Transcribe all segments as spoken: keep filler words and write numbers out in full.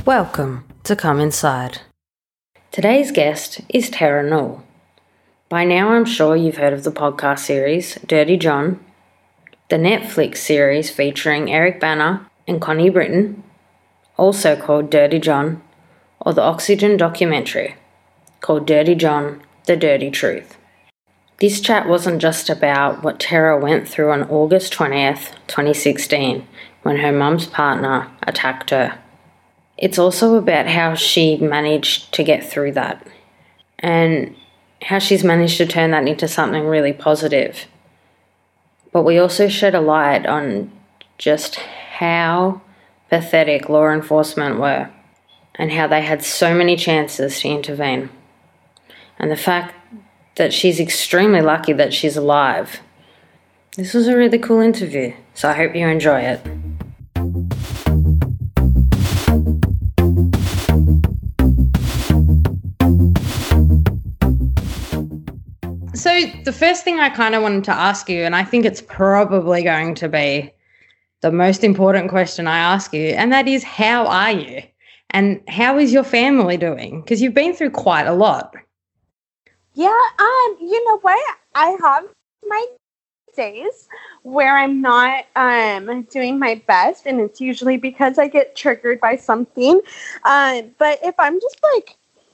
Welcome to Come Inside. Today's guest is Tara Newell. By now I'm sure you've heard of the podcast series Dirty John, the Netflix series featuring Eric Bana and Connie Britton, also called Dirty John, or the Oxygen documentary called Dirty John, The Dirty Truth. This chat wasn't just about what Tara went through on August twentieth, twenty sixteen, when her mum's partner attacked her. It's also about how she managed to get through that and how she's managed to turn that into something really positive. But we also shed a light on just how pathetic law enforcement were and how they had so many chances to intervene. And the fact that she's extremely lucky that she's alive. This was a really cool interview, so I hope you enjoy it. So the first thing I kind of wanted to ask you, and I think it's probably going to be the most important question I ask you, and that is, how are you? And how is your family doing? Because you've been through quite a lot. Yeah, um, you know what? I have my days where I'm not um doing my best, and it's usually because I get triggered by something. Um, but if I'm just like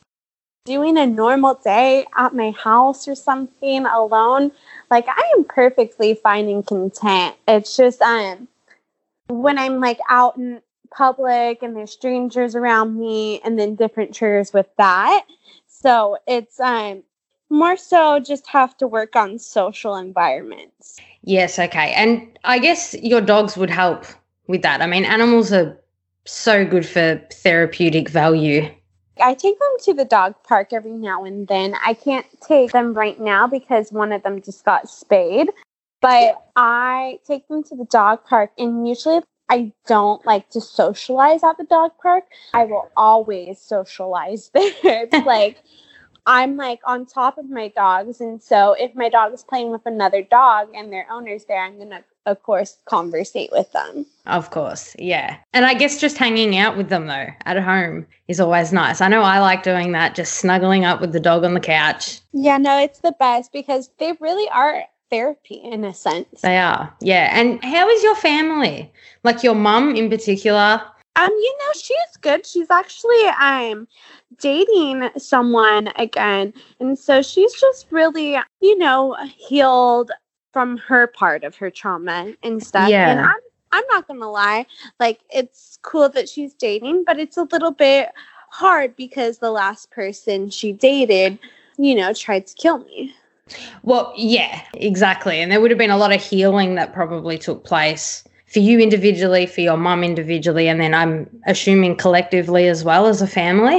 doing a normal day at my house or something alone, like I am perfectly fine and content. It's just um when I'm like out in public and there's strangers around me, and then different triggers with that. So it's um more so just have to work on social environments. Yes, okay. And I guess your dogs would help with that. I mean, animals are so good for therapeutic value. I take them to the dog park every now and then. I can't take them right now because one of them just got spayed. But I take them to the dog park, and usually I don't like to socialize at the dog park. I will always socialize there. It's like I'm like on top of my dogs, and so if my dog is playing with another dog and their owner's there, I'm going to, of course, conversate with them. Of course, yeah. And I guess just hanging out with them, though, at home is always nice. I know I like doing that, just snuggling up with the dog on the couch. Yeah, no, it's the best because they really are therapy in a sense. They are, yeah. And how is your family? Like your mum in particular? Um, you know, she's good. She's actually um dating someone again. And so she's just really, you know, healed from her part of her trauma and stuff. Yeah. And I'm I'm not gonna lie, like it's cool that she's dating, but it's a little bit hard because the last person she dated, you know, tried to kill me. Well, yeah, exactly. And there would have been a lot of healing that probably took place for you individually, for your mum individually, and then I'm assuming collectively as well as a family.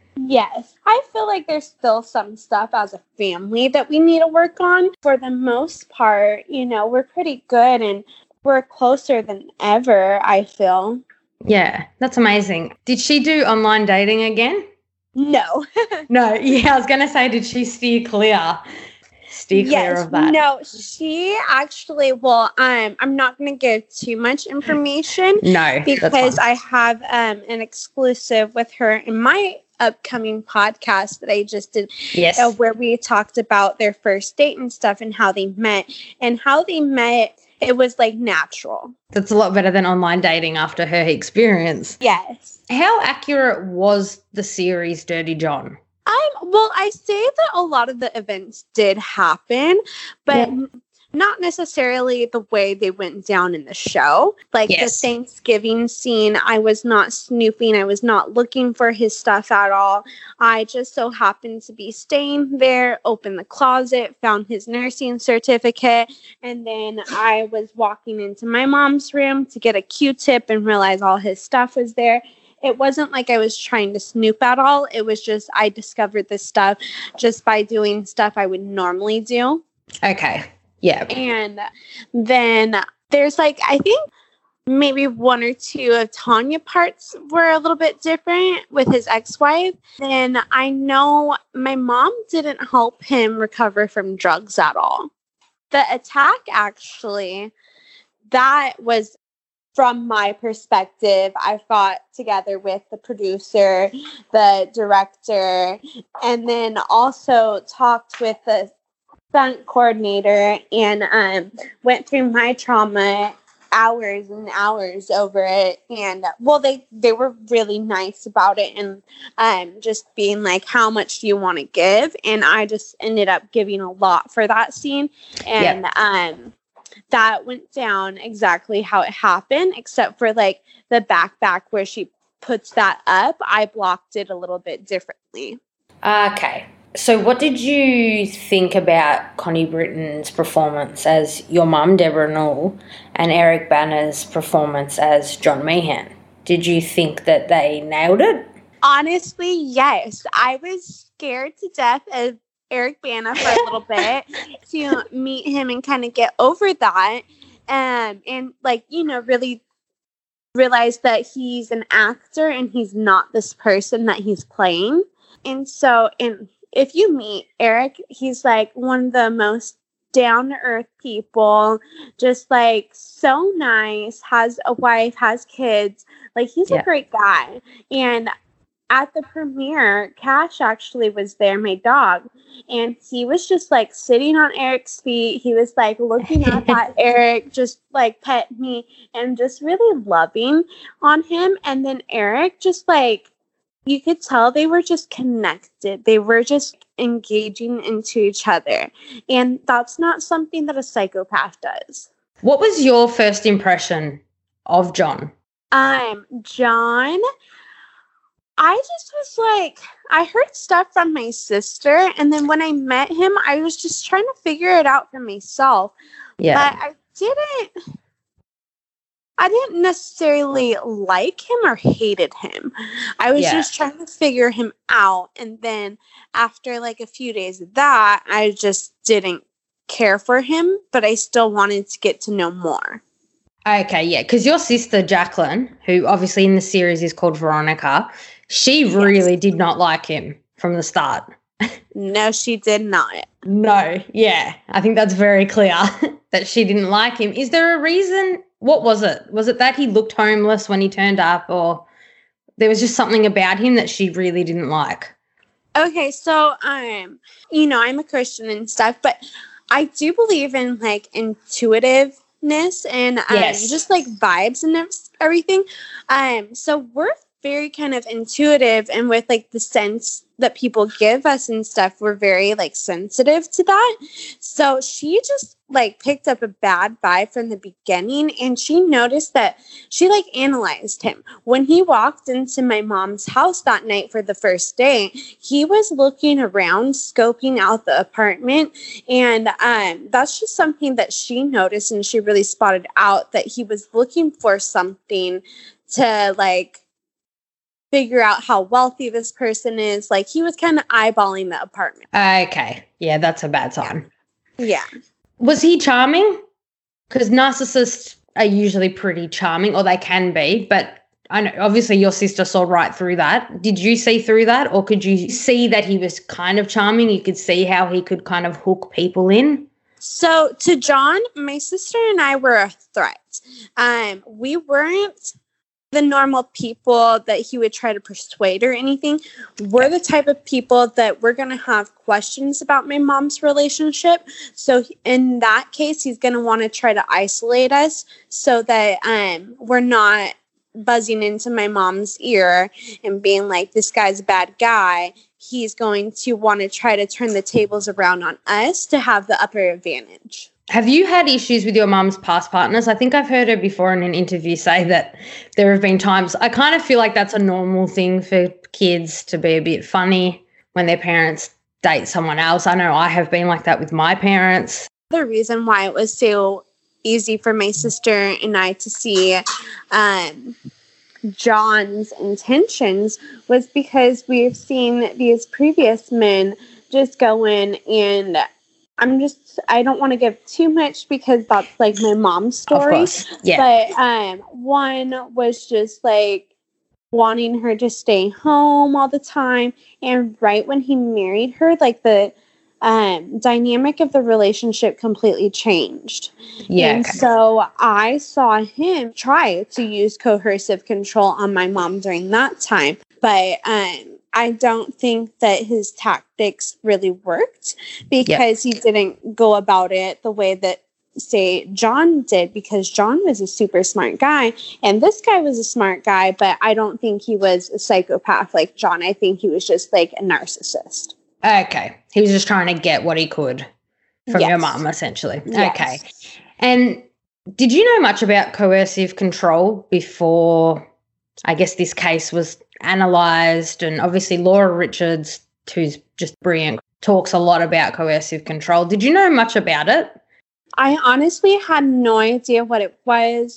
Yes. I feel like there's still some stuff as a family that we need to work on. For the most part, you know, we're pretty good and we're closer than ever, I feel. Yeah, that's amazing. Did she do online dating again? No. No, yeah, I was going to say, did she steer clear? Steer clear yes, of that? No, she actually, well, um, I'm not going to give too much information. No, because I have um, an exclusive with her in my upcoming podcast that I just did. Yes. Uh, where we talked about their first date and stuff and how they met and how they met. It was like natural. That's a lot better than online dating after her experience. Yes. How accurate was the series Dirty John? Um, well, I say that a lot of the events did happen, but yeah. not necessarily the way they went down in the show. Like yes. the Thanksgiving scene, I was not snooping. I was not looking for his stuff at all. I just so happened to be staying there, opened the closet, found his nursing certificate, and then I was walking into my mom's room to get a Q-tip and realize all his stuff was there. It wasn't like I was trying to snoop at all. It was just I discovered this stuff just by doing stuff I would normally do. Okay. Yeah. And then there's like, I think maybe one or two of Tanya parts were a little bit different with his ex-wife. Then I know my mom didn't help him recover from drugs at all. The attack, actually, that was from my perspective, I've got together with the producer, the director, and then also talked with the stunt coordinator and um, went through my trauma hours and hours over it. And well, they, they were really nice about it and um, just being like, how much do you want to give? And I just ended up giving a lot for that scene. And yep. um, that went down exactly how it happened, except for like the back back where she puts that up. I blocked it a little bit differently. Okay. So what did you think about Connie Britton's performance as your mum, Deborah Newell, and Eric Bana's performance as John Meehan? Did you think that they nailed it? Honestly, yes. I was scared to death of Eric Bana for a little bit to meet him and kind of get over that. Um, and like, you know, really realize that he's an actor and he's not this person that he's playing. And so, and if you meet Eric, he's like one of the most down-to-earth people, just like so nice, has a wife, has kids. Like, he's yeah. a great guy. And at the premiere, Cash actually was there, my dog, and he was just like sitting on Eric's feet. He was like looking up at Eric, just like petting me and just really loving on him. And then Eric just like, you could tell they were just connected. They were just engaging into each other. And that's not something that a psychopath does. What was your first impression of John? Um, John, I just was like, I heard stuff from my sister. And then when I met him, I was just trying to figure it out for myself. Yeah. But I didn't... I didn't necessarily like him or hated him. I was yeah. just trying to figure him out. And then after like a few days of that, I just didn't care for him, but I still wanted to get to know more. Okay, yeah, because your sister, Jacqueline, who obviously in the series is called Veronica, she yes. really did not like him from the start. No, she did not. No, yeah. I think that's very clear that she didn't like him. Is there a reason? What was it? Was it that he looked homeless when he turned up, or there was just something about him that she really didn't like? Okay, so, um, you know, I'm a Christian and stuff, but I do believe in, like, intuitiveness and um, yes. just, like, vibes and everything. Um, so we're very kind of intuitive, and with, like, the sense that people give us and stuff, we're very, like, sensitive to that. So she just, like, picked up a bad vibe from the beginning, and she noticed that she, like, analyzed him. When he walked into my mom's house that night for the first day, he was looking around, scoping out the apartment, and um, that's just something that she noticed, and she really spotted out that he was looking for something to, like, figure out how wealthy this person is. Like, he was kind of eyeballing the apartment. Okay. Yeah, that's a bad sign. Yeah. Was he charming? Because narcissists are usually pretty charming, or they can be, but I know obviously your sister saw right through that. Did you see through that, or could you see that he was kind of charming? You could see how he could kind of hook people in? So to John, my sister and I were a threat. Um, we weren't the normal people that he would try to persuade or anything. We're the type of people that we're going to have questions about my mom's relationship. So in that case, he's going to want to try to isolate us so that um, we're not buzzing into my mom's ear and being like, this guy's a bad guy. He's going to want to try to turn the tables around on us to have the upper advantage. Have you had issues with your mum's past partners? I think I've heard her before in an interview say that there have been times. I kind of feel like that's a normal thing for kids to be a bit funny when their parents date someone else. I know I have been like that with my parents. The reason why it was so easy for my sister and I to see um, John's intentions was because we've seen these previous men just go in and I'm just, I don't want to give too much because that's like my mom's story. Of course. Yeah. But um, one was just like wanting her to stay home all the time. And right when he married her, like the um, dynamic of the relationship completely changed. Yeah. And Okay. so I saw him try to use coercive control on my mom during that time. But um, I don't think that his tactics really worked because yep. he didn't go about it the way that, say, John did, because John was a super smart guy. And this guy was a smart guy, but I don't think he was a psychopath like John. I think he was just like a narcissist. Okay. He was just trying to get what he could from yes. your mum, essentially. Yes. Okay. And did you know much about coercive control before, I guess, this case was analysed? And obviously Laura Richards, who's just brilliant, talks a lot about coercive control. Did you know much about it? I honestly had no idea what it was.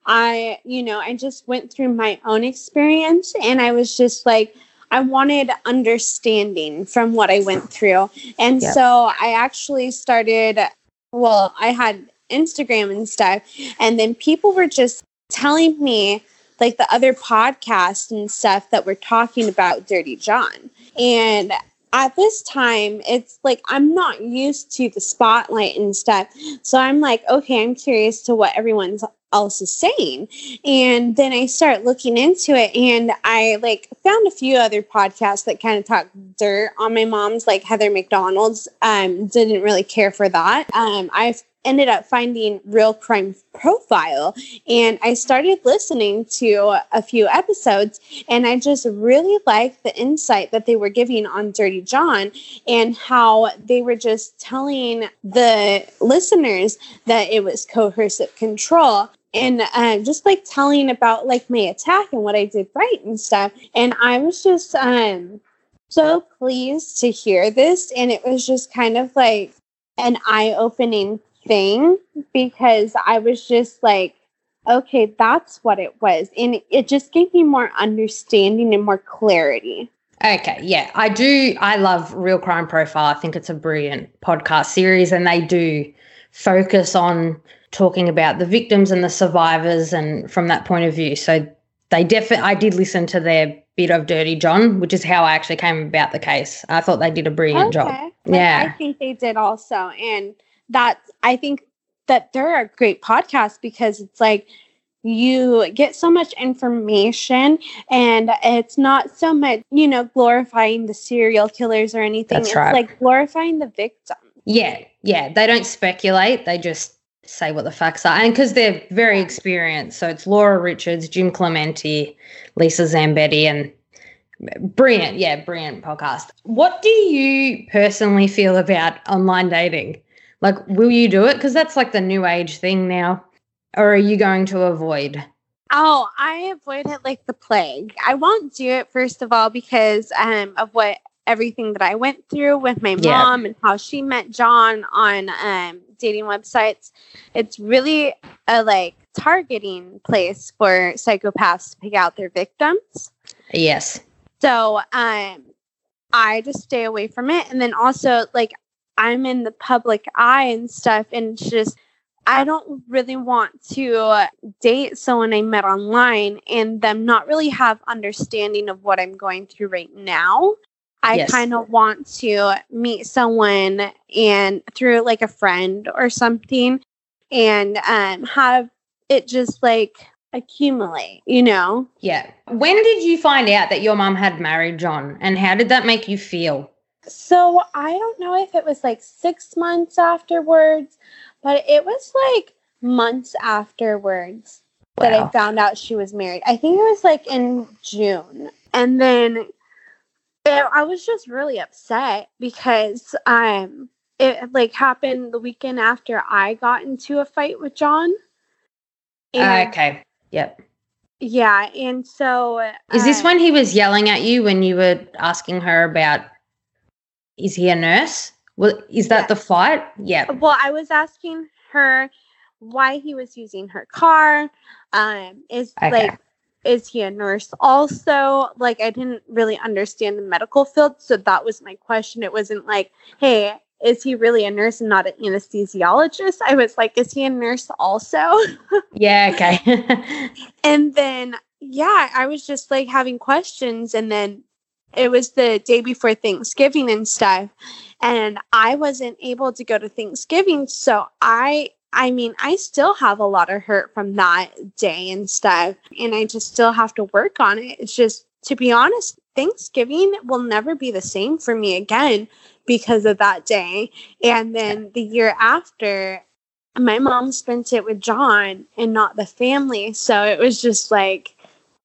I, you know, I just went through my own experience and I was just like, I wanted understanding from what I went through. And yep. so I actually started, well, I had Instagram and stuff. And then people were just telling me, like the other podcasts and stuff that were talking about Dirty John. And at this time, it's like I'm not used to the spotlight and stuff. So I'm like, okay, I'm curious to what everyone's else is saying. And then I start looking into it and I like found a few other podcasts that kind of talk dirt on my mom's, like Heather McDonald's. Um, didn't really care for that. Um, I've ended up finding Real Crime Profile and I started listening to a few episodes and I just really liked the insight that they were giving on Dirty John and how they were just telling the listeners that it was coercive control. And uh, just like telling about like my attack and what I did right and stuff. And I was just um, so pleased to hear this. And it was just kind of like an eye-opening thing because I was just like, okay, that's what it was. And it just gave me more understanding and more clarity. Okay, yeah, I do. I love Real Crime Profile. I think it's a brilliant podcast series and they do focus on talking about the victims and the survivors and from that point of view. So they definitely, I did listen to their bit of Dirty John, which is how I actually came about the case. I thought they did a brilliant okay. job. Like, yeah. I think they did also. And that, I think that they're a great podcast because it's like you get so much information and it's not so much, you know, glorifying the serial killers or anything. That's it's right. like glorifying the victim. Yeah, yeah. They don't speculate. They just say what the facts are. And because they're very experienced. So it's Laura Richards, Jim Clementi, Lisa Zambetti, and brilliant, yeah, brilliant podcast. What do you personally feel about online dating? Like, will you do it? Because that's like the new age thing now. Or are you going to avoid? Oh, I avoid it like the plague. I won't do it, first of all, because um, of what everything that I went through with my mom yeah. and how she met John on um, dating websites. It's really a like targeting place for psychopaths to pick out their victims. Yes. So um, I just stay away from it. And then also like I'm in the public eye and stuff and it's just I don't really want to date someone I met online and them not really have understanding of what I'm going through right now. I yes. kind of want to meet someone and through like a friend or something and um, have it just like accumulate, you know? Yeah. When did you find out that your mom had married John and how did that make you feel? So I don't know if it was like six months afterwards, but it was like months afterwards wow. that I found out she was married. I think it was like in June. And then it, I was just really upset because um, it like happened the weekend after I got into a fight with John. And, uh, okay. Yep. Yeah. And so. Is uh, this when he was yelling at you when you were asking her about, is he a nurse? Well, is that yeah. the fight? Yeah. Well, I was asking her why he was using her car. Um, is okay. like, is he a nurse also? Like, I didn't really understand the medical field. So that was my question. It wasn't like, hey, is he really a nurse and not an anesthesiologist? I was like, is he a nurse also? Yeah. Okay. And then, yeah, I was just like having questions. And then it was the day before Thanksgiving and stuff, and I wasn't able to go to Thanksgiving, so I I mean, I still have a lot of hurt from that day and stuff, and I just still have to work on it. It's just, to be honest, Thanksgiving will never be the same for me again because of that day. And then the year after, my mom spent it with John and not the family. So it was just like,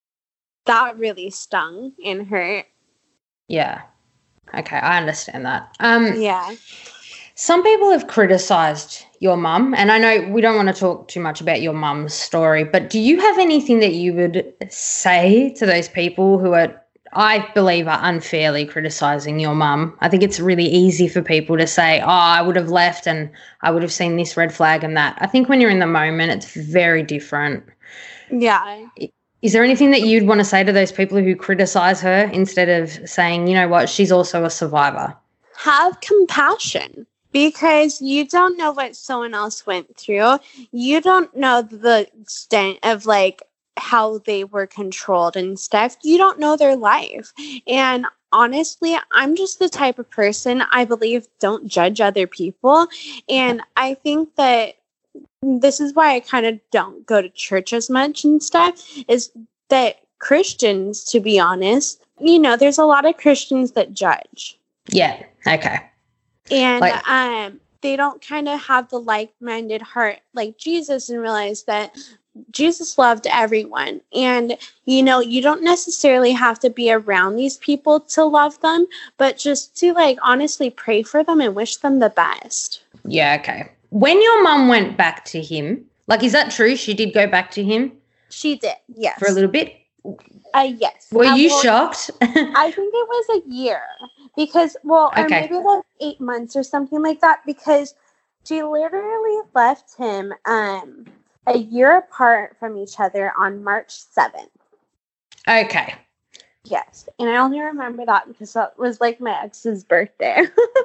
that really stung and hurt. Yeah. Okay, I understand that. Um, yeah. Some people have criticised your mum, and I know we don't want to talk too much about your mum's story, but do you have anything that you would say to those people who are, I believe, are unfairly criticising your mum? I think it's really easy for people to say, oh, I would have left and I would have seen this red flag and that. I think when you're in the moment, it's very different. Yeah. Is there anything that you'd want to say to those people who criticise her instead of saying, you know what, she's also a survivor? Have compassion. Because you don't know what someone else went through. You don't know the extent of, like, how they were controlled and stuff. You don't know their life. And honestly, I'm just the type of person, I believe, don't judge other people. And I think that this is why I kind of don't go to church as much and stuff, is that Christians, to be honest, you know, there's a lot of Christians that judge. Yeah, okay. And like, um, they don't kind of have the like-minded heart like Jesus and realize that Jesus loved everyone. And, you know, you don't necessarily have to be around these people to love them, but just to, like, honestly pray for them and wish them the best. Yeah, okay. When your mum went back to him, like, is that true? She did go back to him? She did, yes. For a little bit? Uh, yes. Were uh, you well, shocked? I think it was a year. Because, well, or okay. maybe like eight months or something like that, because she literally left him um, a year apart from each other on March seventh. Okay. Yes. And I only remember that because that was like my ex's birthday.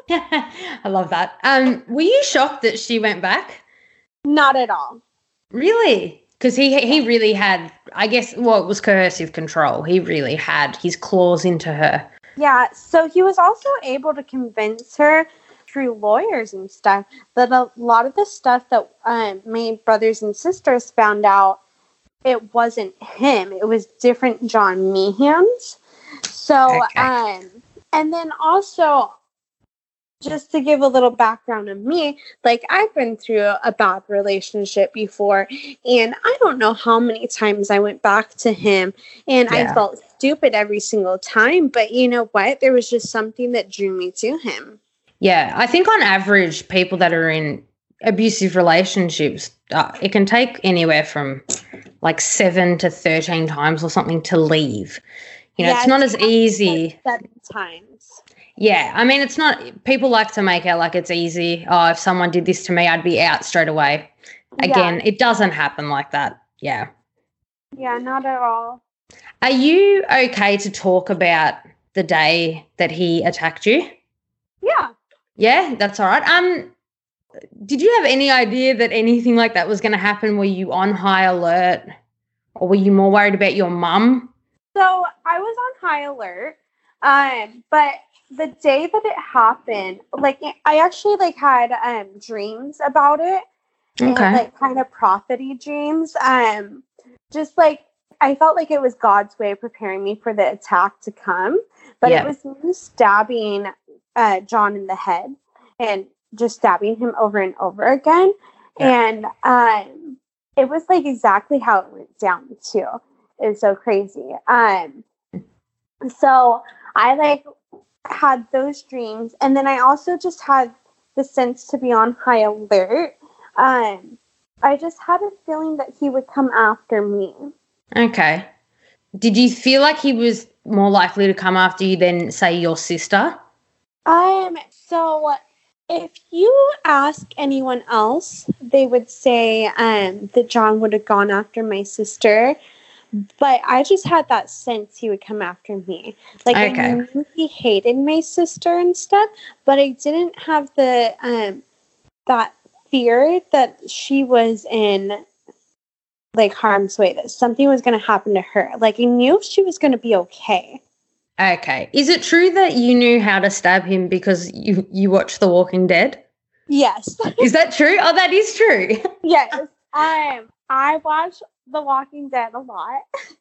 I love that. Um, were you shocked that she went back? Not at all. Really? Because he he really had, I guess, well, it was coercive control. He really had his claws into her. Yeah, so he was also able to convince her through lawyers and stuff that a lot of the stuff that um, my brothers and sisters found out, it wasn't him. It was different John Meehans. So, okay. um, and then also, just to give a little background of me, like, I've been through a bad relationship before, and I don't know how many times I went back to him, and yeah. I felt stupid every single time, but you know what? There was just something that drew me to him. Yeah, I think on average, people that are in abusive relationships, uh, it can take anywhere from like seven to thirteen times or something to leave. You know, yeah, it's not as easy. Seven times. Yeah, I mean, it's not, people like to make out like it's easy. Oh, if someone did this to me, I'd be out straight away. Again, yeah. It doesn't happen like that. Yeah. Yeah, not at all. Are you okay to talk about the day that he attacked you? Yeah. Yeah, that's all right. Um, did you have any idea that anything like that was going to happen? Were you on high alert, or were you more worried about your mum? So I was on high alert, um, but the day that it happened, like, I actually, like, had um, dreams about it. Okay. And, like, kind of prophet-y dreams. Um, just, like, I felt like it was God's way of preparing me for the attack to come. But yeah. It was me stabbing uh, John in the head and just stabbing him over and over again. Yeah. And um, it was, like, exactly how it went down, too. It was so crazy. Um, so I, like, had those dreams, and then I also just had the sense to be on high alert. Um, I just had a feeling that he would come after me. Okay. Did you feel like he was more likely to come after you than, say, your sister? Um. So, if you ask anyone else, they would say um that John would have gone after my sister. But I just had that sense he would come after me. Like, okay. I knew he hated my sister and stuff, but I didn't have the um that fear that she was in, like, harm's way, that something was going to happen to her. Like, I knew she was going to be okay. Okay. Is it true that you knew how to stab him because you, you watched The Walking Dead? Yes. Is that true? Oh, that is true. Yes. Um, I watch The Walking Dead a lot.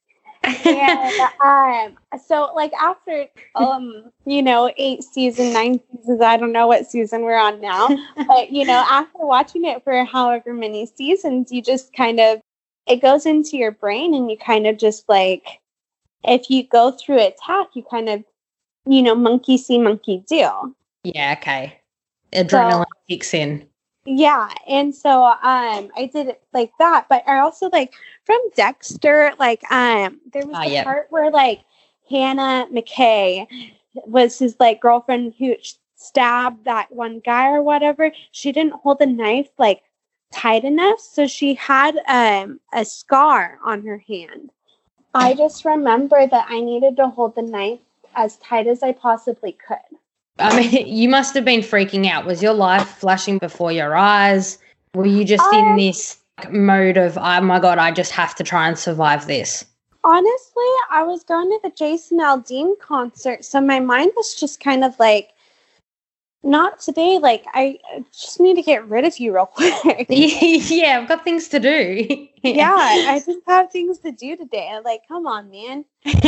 And um, so like after um, you know, eight season, nine seasons, I don't know what season we're on now, but you know, after watching it for however many seasons, you just kind of it goes into your brain, and you kind of just like if you go through attack, you kind of you know, monkey see, monkey do. Yeah. Okay. Adrenaline so, kicks in. Yeah, and so um, I did it like that, but I also like from Dexter, like um, there was oh, the yeah. part where like Hannah McKay was his like girlfriend who stabbed that one guy or whatever. She didn't hold the knife like tight enough, so she had um a scar on her hand. I just remember that I needed to hold the knife as tight as I possibly could. I mean, you must have been freaking out. Was your life flashing before your eyes? Were you just um, in this mode of, oh my God, I just have to try and survive this? Honestly, I was going to the Jason Aldean concert, so my mind was just kind of like, not today. Like, I just need to get rid of you real quick. Yeah, I've got things to do. Yeah, I just have things to do today. I'm like, come on, man.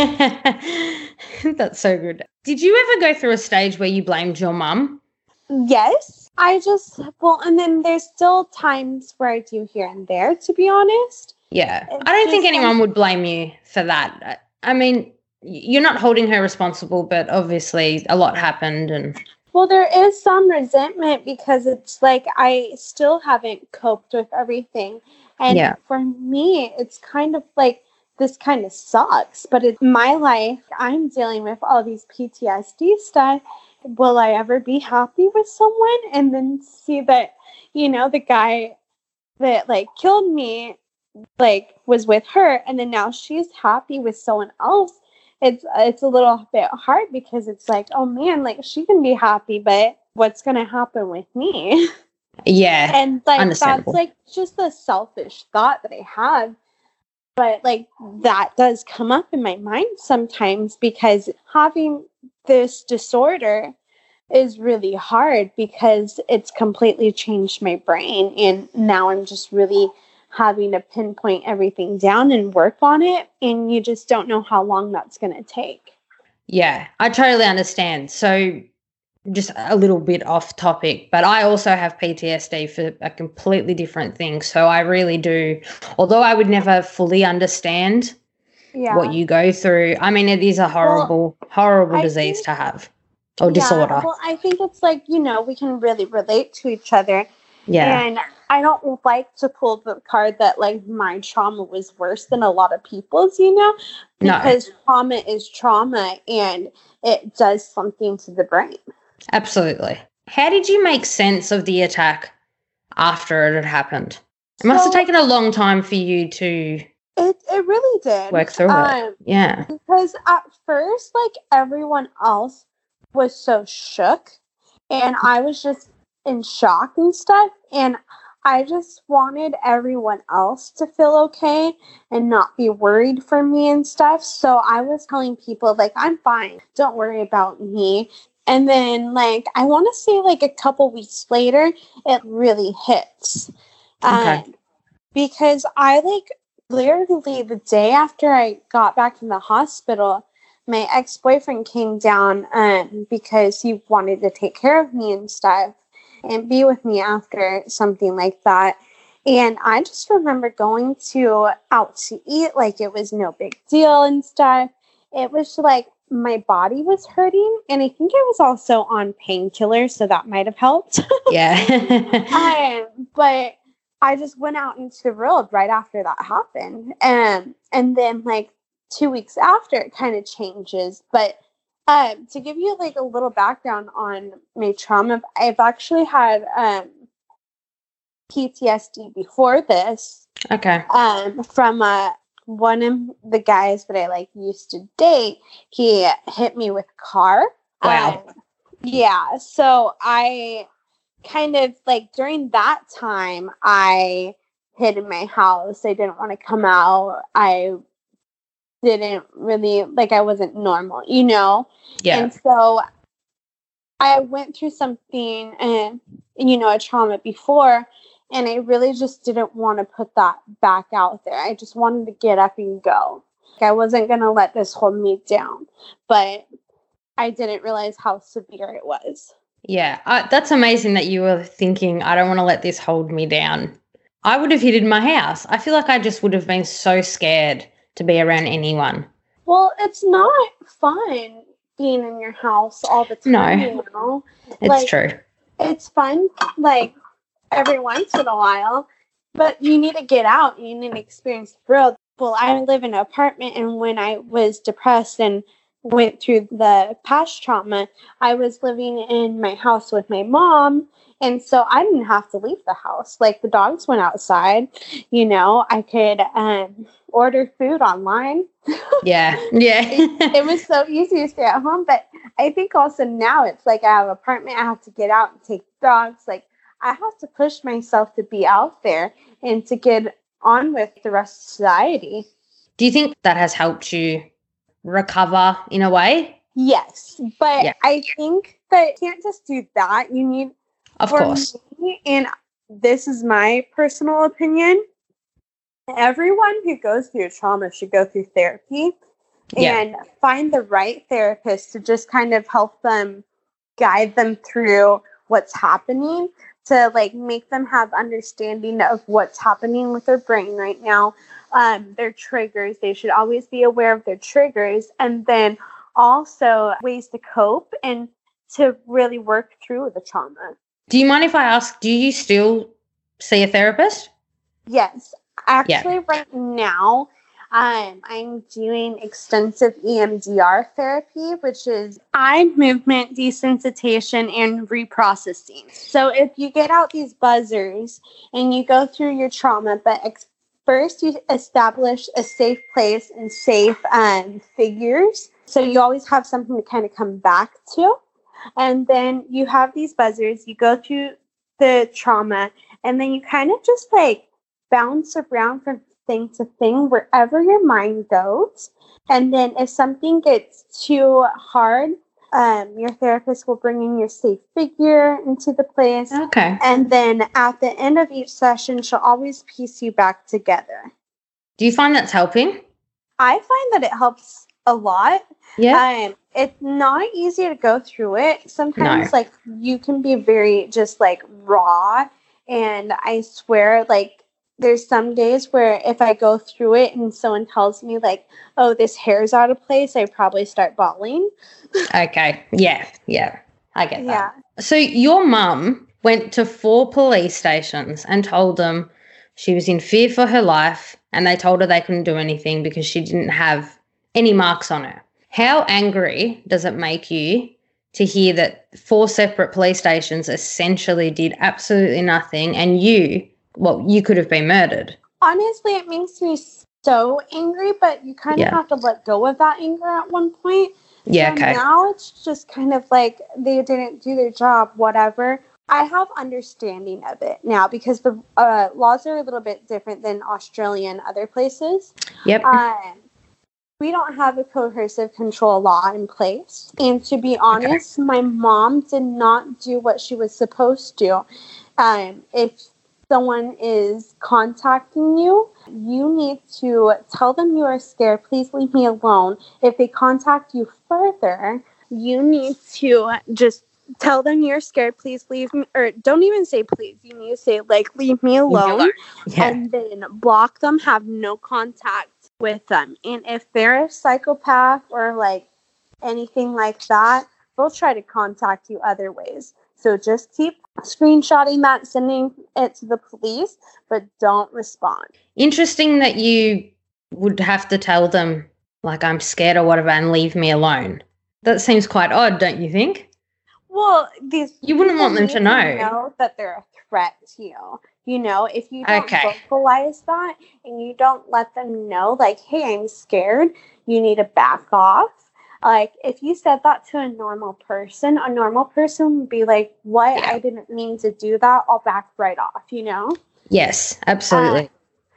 That's so good. Did you ever go through a stage where you blamed your mum? Yes. I just, well, and then there's still times where I do here and there, to be honest. Yeah. It's I don't think anyone like, would blame you for that. I mean, you're not holding her responsible, but obviously a lot happened and... Well, there is some resentment because it's like I still haven't coped with everything. And yeah. for me, it's kind of like this kind of sucks. But in my life, I'm dealing with all these P T S D stuff. Will I ever be happy with someone? And then see that, you know, the guy that like killed me, like was with her. And then now she's happy with someone else. It's it's a little bit hard because it's like, oh man, like she can be happy, but what's going to happen with me? Yeah. And like that's like just a selfish thought that I have. But like that does come up in my mind sometimes because having this disorder is really hard because it's completely changed my brain. And now I'm just really having to pinpoint everything down and work on it, and you just don't know how long that's going to take. Yeah, I totally understand. So just a little bit off topic, but I also have P T S D for a completely different thing. So I really do, although I would never fully understand yeah. what you go through. I mean, it is a horrible, well, horrible I disease think, to have or yeah, disorder. Well, I think it's like, you know, we can really relate to each other. Yeah. And I don't like to pull the card that like my trauma was worse than a lot of people's, you know, because no. trauma is trauma and it does something to the brain. Absolutely. How did you make sense of the attack after it had happened? It so, must have taken a long time for you to It it really did. Work through um, it. Yeah. Because at first, like everyone else was so shook and I was just in shock and stuff. And I just wanted everyone else to feel okay and not be worried for me and stuff. So I was telling people, like, I'm fine. Don't worry about me. And then, like, I want to say, like, a couple weeks later, it really hits. Okay. Um, because I, like, literally the day after I got back from the hospital, my ex-boyfriend came down um, because he wanted to take care of me and stuff and be with me after something like that. And I just remember going to out to eat like it was no big deal and stuff. It was like my body was hurting, and I think it was also on painkillers, so that might have helped. Yeah. um, but I just went out into the world right after that happened. Um, and then like two weeks after, it kind of changes. But um, to give you like a little background on my trauma, I've actually had um, P T S D before this. Okay. Um, from uh, one of the guys that I like used to date, he hit me with a car. Wow. Um, yeah. So I kind of like during that time, I hid in my house. I didn't want to come out. I didn't really, like, I wasn't normal, you know? Yeah. And so I went through something and, you know, a trauma before, and I really just didn't want to put that back out there. I just wanted to get up and go. Like, I wasn't going to let this hold me down, but I didn't realize how severe it was. Yeah, I, that's amazing that you were thinking, I don't want to let this hold me down. I would have hidden my house. I feel like I just would have been so scared to be around anyone. Well, it's not fun being in your house all the time, No, you know? It's like, true. It's fun, like, every once in a while, but you need to get out. You need to experience the world. Well, I live in an apartment, and when I was depressed and went through the past trauma, I was living in my house with my mom, and so I didn't have to leave the house. Like, the dogs went outside, you know, I could um, order food online. Yeah, yeah. it, it was so easy to stay at home, but I think also now it's like I have an apartment, I have to get out and take dogs. Like, I have to push myself to be out there and to get on with the rest of society. Do you think that has helped you recover in a way? Yes, but yeah. I think that you can't just do that. You need, of course, me, and this is my personal opinion, everyone who goes through trauma should go through therapy yeah. and find the right therapist to just kind of help them, guide them through what's happening, to like make them have understanding of what's happening with their brain right now. Um, their triggers, they should always be aware of their triggers, and then also ways to cope and to really work through the trauma. Do you mind if I ask, do you still see a therapist? Yes. Actually, yeah. right now, um, I'm doing extensive E M D R therapy, which is eye movement desensitization and reprocessing. So if you get out these buzzers and you go through your trauma, but ex- first you establish a safe place and safe um, figures. So you always have something to kind of come back to. And then you have these buzzers, you go through the trauma, and then you kind of just like bounce around from thing to thing wherever your mind goes. And then if something gets too hard, um, your therapist will bring in your safe figure into the place. Okay. And then at the end of each session, she'll always piece you back together. Do you find that's helping? I find that it helps a lot. Yeah. Um, it's not easy to go through it. Sometimes, no. like, you can be very just, like, raw. And I swear, like, there's some days where if I go through it and someone tells me, like, oh, this hair's out of place, I probably start bawling. Okay. Yeah. Yeah. I get Yeah. that. So your mum went to four police stations and told them she was in fear for her life, and they told her they couldn't do anything because she didn't have any marks on her. How angry does it make you to hear that four separate police stations essentially did absolutely nothing, and you, well, you could have been murdered? Honestly, it makes me so angry, but you kind of yeah. have to let go of that anger at one point. Yeah, so okay. Now it's just kind of like they didn't do their job, whatever. I have understanding of it now because the uh, laws are a little bit different than Australia and other places. Yep. Um, we don't have a coercive control law in place. And to be honest, okay. my mom did not do what she was supposed to. Um, if someone is contacting you, you need to tell them you are scared. Please leave me alone. If they contact you further, you need to just tell them you're scared. Please leave me, or don't even say please. You need to say, like, leave me alone. Yeah. And then block them, have no contact with them. And if they're a psychopath or like anything like that, they'll try to contact you other ways. So just keep screenshotting that, sending it to the police, but don't respond. Interesting that you would have to tell them, like, I'm scared or whatever, and leave me alone. That seems quite odd, don't you think? Well, these you wouldn't want them to know. know that they're a threat to you. You know, if you don't okay. vocalize that and you don't let them know, like, hey, I'm scared, you need to back off. Like, if you said that to a normal person, a normal person would be like, what? Yeah. I didn't mean to do that. I'll back right off, you know? Yes, absolutely. Uh,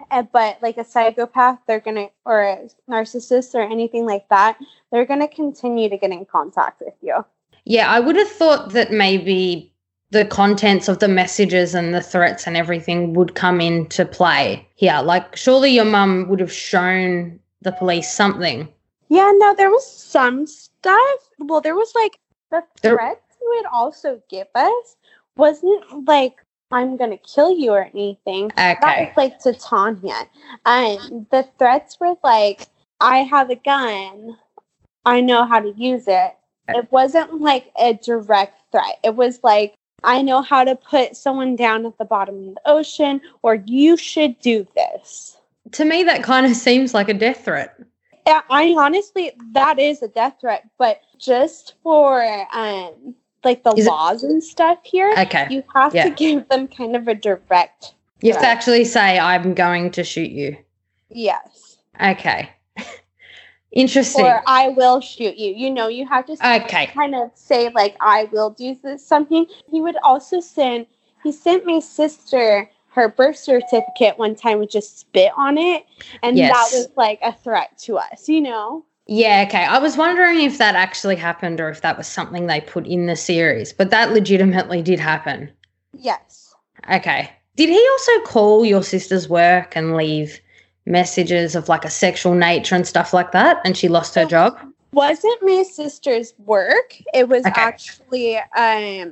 uh, but like a psychopath, they're going to, or a narcissist or anything like that, they're going to continue to get in contact with you. Yeah, I would have thought that maybe the contents of the messages and the threats and everything would come into play here. Like, surely your mum would have shown the police something. Yeah, no, there was some stuff. Well, there was like the There- threats you would also give us wasn't like, I'm going to kill you or anything. That Okay. was like to Tanya. And the threats were like, I have a gun. I know how to use it. It wasn't like a direct threat. It was like, I know how to put someone down at the bottom of the ocean, or you should do this. To me, that kind of seems like a death threat. Yeah, I honestly, that is a death threat, but just for um, like the Is it- laws and stuff here, Okay. you have Yeah. to give them kind of a direct. You have to threat. actually say, I'm going to shoot you. Yes. Okay. Interesting. Or I will shoot you. You know, you have to Okay. kind of say like, I will do this something. He would also send, he sent my sister her birth certificate one time with just spit on it. And Yes. that was like a threat to us, you know? Yeah, okay. I was wondering if that actually happened or if that was something they put in the series, but that legitimately did happen. Yes. Okay. Did he also call your sister's work and leave messages of like a sexual nature and stuff like that, and she lost her job? Wasn't my sister's work. It was Okay. actually um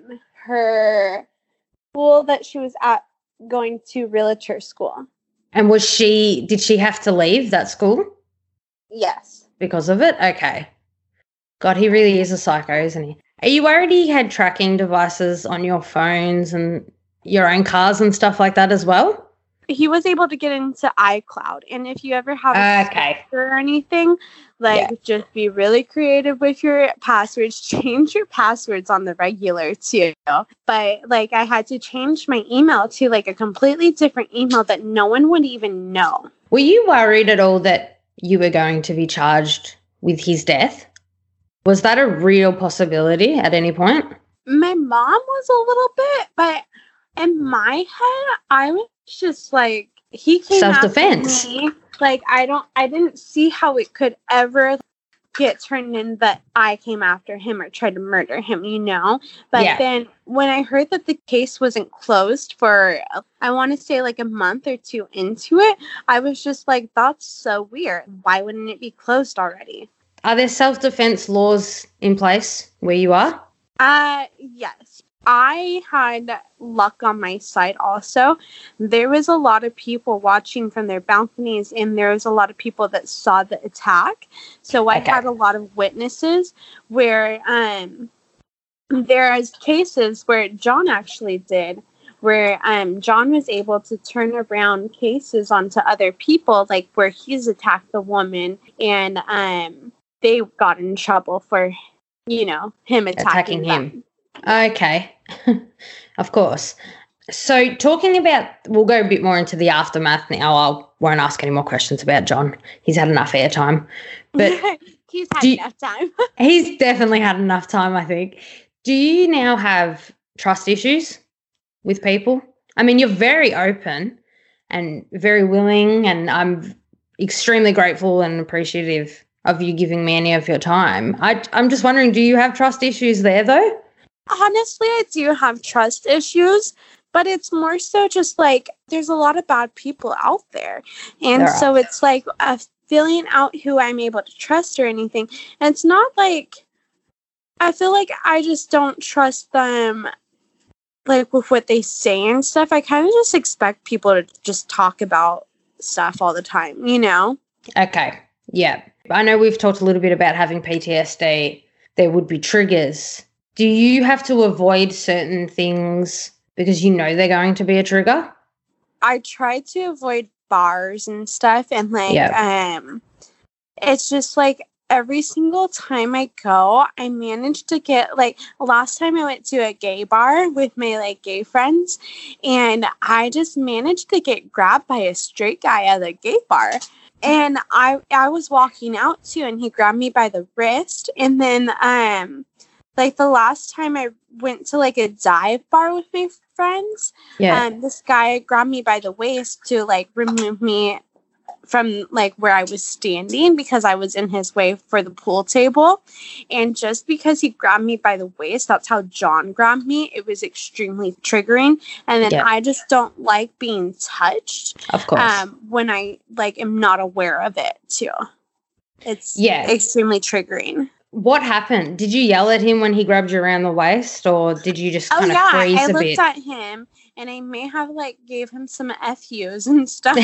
her school that she was at, going to realtor school. And was she, did she have to leave that school Yes. because of it? Okay. God, he really is a psycho, isn't he? Are you worried he had tracking devices on your phones and your own cars and stuff like that as well? He was able to get into iCloud. And if you ever have a Okay. or anything, like Yeah. just be really creative with your passwords. Change your passwords on the regular too. But like I had to change my email to like a completely different email that no one would even know. Were you worried at all that you were going to be charged with his death? Was that a real possibility at any point? My mom was a little bit, but in my head, I was just like, he came Self-defense. after me. Like, I don't, I didn't see how it could ever get turned in that I came after him or tried to murder him, you know? But Yeah. then when I heard that the case wasn't closed for, I want to say like a month or two into it, I was just like, that's so weird. Why wouldn't it be closed already? Are there self-defense laws in place where you are? Uh, yes. I had luck on my side also. There was a lot of people watching from their balconies, and there was a lot of people that saw the attack. So I Okay. had a lot of witnesses where um, there's cases where John actually did, where um, John was able to turn around cases onto other people, like where he's attacked the woman, and um, they got in trouble for, you know, him attacking, Attacking them. him. Okay. Of course. So talking about, we'll go a bit more into the aftermath now. I won't ask any more questions about John. He's had enough airtime. But He's had do you- enough time. he's definitely had enough time, I think. Do you now have trust issues with people? I mean, you're very open and very willing, and I'm extremely grateful and appreciative of you giving me any of your time. I, I'm just wondering, do you have trust issues there, though? Honestly, I do have trust issues, but it's more so just like there's a lot of bad people out there. And There so it's like uh, filling out who I'm able to trust or anything. And it's not like, I feel like I just don't trust them like with what they say and stuff. I kind of just expect people to just talk about stuff all the time, you know? Okay. Yeah. I know we've talked a little bit about having P T S D. There would be triggers. Do you have to avoid certain things because you know they're going to be a trigger? I try to avoid bars and stuff, and like um it's just like every single time I go, I manage to get like last time I went to a gay bar with my like gay friends, and I just managed to get grabbed by a straight guy at a gay bar. And I I was walking out too, and he grabbed me by the wrist, and then um like the last time I went to like a dive bar with my friends, yeah. um, this guy grabbed me by the waist to like remove me from like where I was standing because I was in his way for the pool table. And just because he grabbed me by the waist, that's how John grabbed me. It was extremely triggering. And then yeah. I just don't like being touched. Of course. Um, when I like am not aware of it too. It's yeah. extremely triggering. What happened? Did you yell at him when he grabbed you around the waist, or did you just kind oh, of yeah. freeze I a bit? bit? I looked at him and I may have like gave him some F U's and stuff.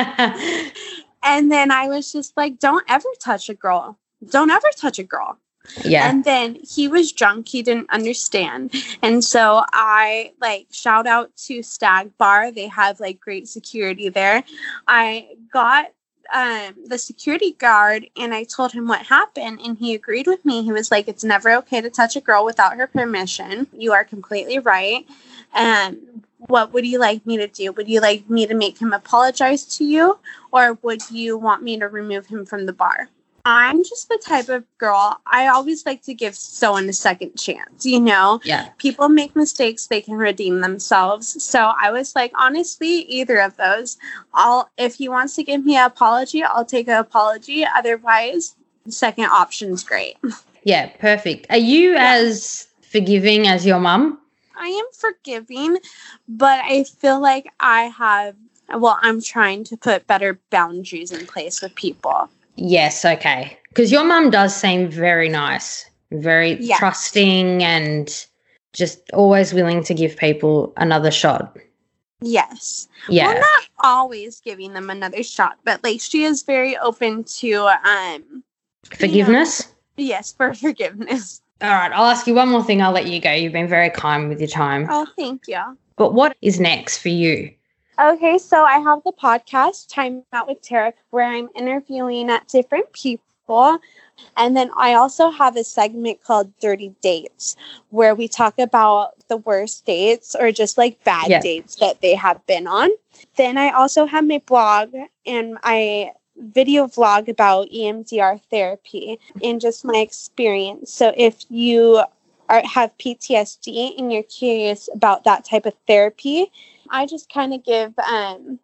And then I was just like, don't ever touch a girl. Don't ever touch a girl. Yeah. And then he was drunk. He didn't understand. And so I like shout out to Stag Bar. They have like great security there. I got um, the security guard and I told him what happened and he agreed with me. He was like, it's never okay to touch a girl without her permission. You are completely right. And what would you like me to do? Would you like me to make him apologize to you, or would you want me to remove him from the bar? I'm just the type of girl, I always like to give someone a second chance, you know? Yeah. People make mistakes, they can redeem themselves. So I was like, honestly, either of those. I'll if he wants to give me an apology, I'll take an apology. Otherwise, the second option's great. Yeah, perfect. Are you yeah. as forgiving as your mum? I am forgiving, but I feel like I have, well, I'm trying to put better boundaries in place with people. Yes, okay. Because your mum does seem very nice, very yes. trusting and just always willing to give people another shot. Yes. Yeah. Well, not always giving them another shot, but like she is very open to um forgiveness. You know, yes, for forgiveness. All right, I'll ask you one more thing. I'll let you go. You've been very kind with your time. Oh, thank you. But what is next for you? Okay, so I have the podcast, Time Out with Tara, where I'm interviewing different people. And then I also have a segment called Dirty Dates, where we talk about the worst dates or just like bad yeah. dates that they have been on. Then I also have my blog and I video vlog about E M D R therapy and just my experience. So if you are, have P T S D and you're curious about that type of therapy, I just kind of give, um,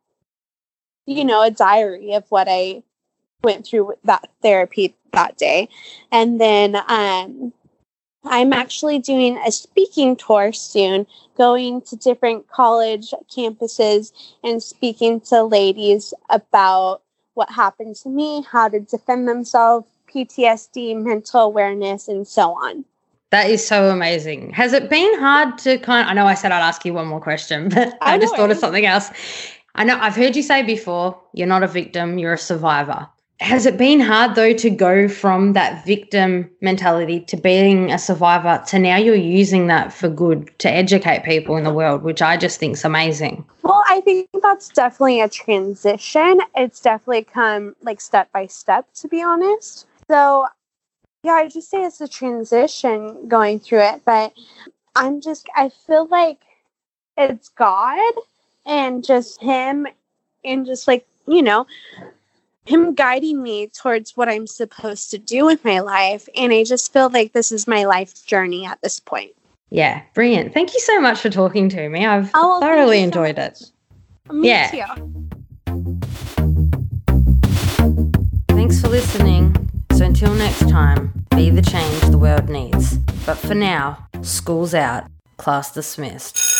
you know, a diary of what I went through with that therapy that day. And then um, I'm actually doing a speaking tour soon, going to different college campuses and speaking to ladies about what happened to me, how to defend themselves, P T S D, mental awareness, and so on. That is so amazing. Has it been hard to kind of, I know I said I'd ask you one more question, but I, I just thought of something else. I know I've heard you say before, you're not a victim, you're a survivor. Has it been hard, though, to go from that victim mentality to being a survivor to now you're using that for good to educate people in the world, which I just think is amazing? Well, I think that's definitely a transition. It's definitely come like step by step, to be honest. So, yeah, I just say it's a transition going through it. But I'm just, I feel like it's God and just Him and just like, you know, Him guiding me towards what I'm supposed to do with my life. And I just feel like this is my life journey at this point. Yeah, brilliant. Thank you so much for talking to me. I've oh, well, thoroughly enjoyed so it. Me yeah. too. Thanks for listening. So until next time, be the change the world needs. But for now, school's out, class dismissed.